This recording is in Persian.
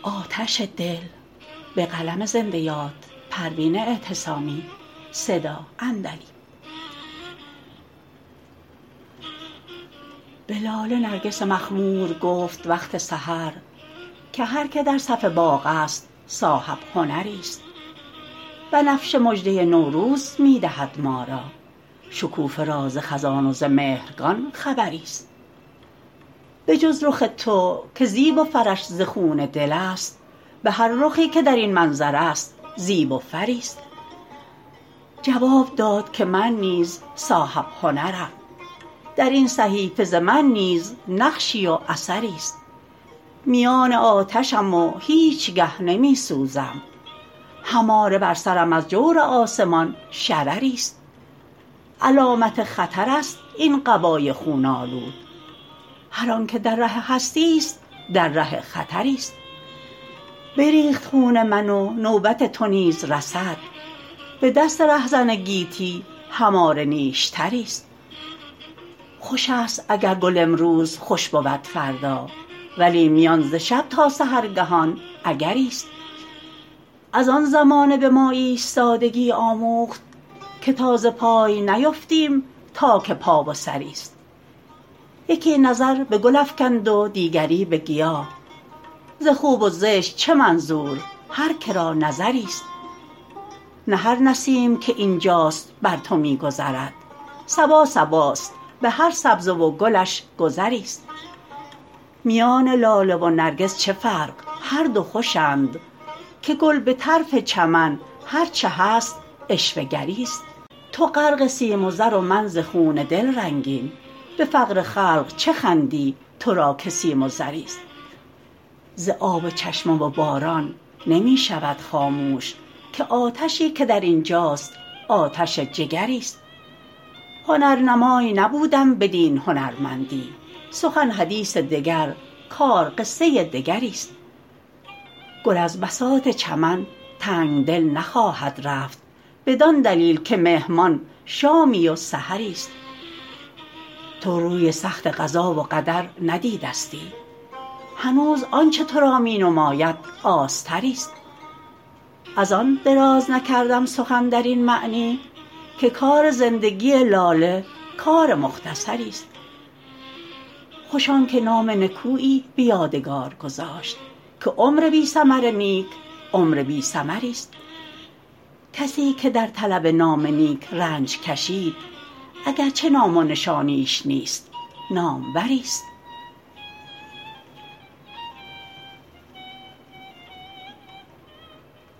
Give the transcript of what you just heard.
آتش دل. به قلم زنده یاد پروین اعتصامی. صدا اندلی. به لاله نرگس مخمور گفت وقت سحر که هر که در صف باغ است صاحب هنری است. بنفشه مژده نوروز می دهد ما را، شکوفه را ز خزان و ز مهرگان خبری است. به جز رخ تو که زیب و فرش ز خون دل است، به هر رخی که در این منظر است زیب و فری است. جواب داد که من نیز صاحب هنرم، در این صحیفه ز من نیز نقشی و اثری است. میان آتشم و هیچگه نمی سوزم، هماره بر سرم از جور آسمان شرری است. علامت خطر است این قبای خون آلود، هر آن که در ره هستی است در ره خطری است. بریخت خون من و نوبت تو نیز رسد، به دست رهزن گیتی هماره نیشتری است. خوش است اگر گل امروز خوش بود فردا، ولی میان ز شب تا سحرگهان اگری است. از آن زمانه به ما ایستادگی آموخت، که تا ز پای نیفتیم تا که پا و سری است. یکی نظر به گل افکند و دیگری به گیاه، ز خوب و زشت چه منظور هر که را نظری است. نه هر نسیم که اینجاست بر تو می گذرد، صبا صباست به هر سبزه و گلش گذری است. میان لاله و نرگس چه فرق، هر دو خوشند، که گل به طرف چمن هر چه هست عشوه گری است. تو غرق سیم و زر و من ز خون دل رنگین، به فقر خلق چه خندی تو را که سیم و زری است. ز آب چشمه و باران نمی شود خاموش، که آتشی که در اینجاست آتش جگری است. هنرنمای نبودم بدین هنرمندی، سخن حدیث دگر کار قصه دگری است. گل از بساط چمن تنگدل نخواهد رفت، بدان دلیل که مهمان شامی و سحری است. تو روی سخت قضا و قدر ندیدستی، هنوز آنچه تو را می نماید آستری است. از آن دراز نکردم سخن در این معنی، که کار زندگی لاله کار مختصری است. خوش آن که نام نکویی به یادگار گذاشت، که عمر بی ثمر نیک عمر بی ثمری است. کسی که در طلب نام نیک رنج کشید، اگر چه نام و نشانیش نیست ناموری است.